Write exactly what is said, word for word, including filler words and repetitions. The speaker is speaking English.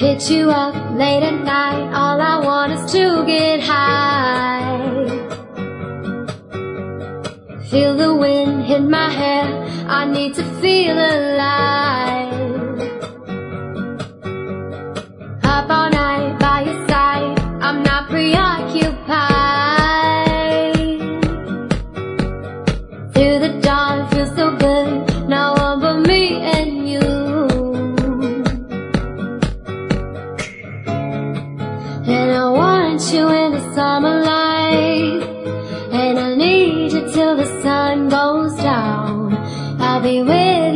Hit you up late at night, all I want is to get high. Feel the wind hit my hair, I need to feel alive. Up all night by your side, I'm not preoccupied. Through the dawn, feels so good, no one but me and you. And I want you in the summer light, and I need you till the sun goes down. I'll be with